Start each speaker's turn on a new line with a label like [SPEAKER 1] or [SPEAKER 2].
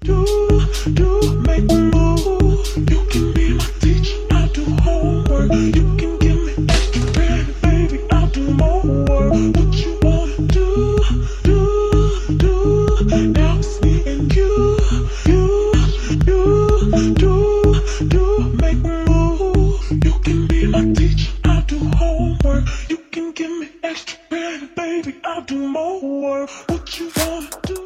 [SPEAKER 1] Make me move. You can be my teacher. I'll do homework. You can give me extra credit, baby. I'll do more work. What you wanna do? Now it's me and you. Make me move. You can be my teacher. I'll do homework. You can give me extra credit, baby. I'll do more work. What you wanna do?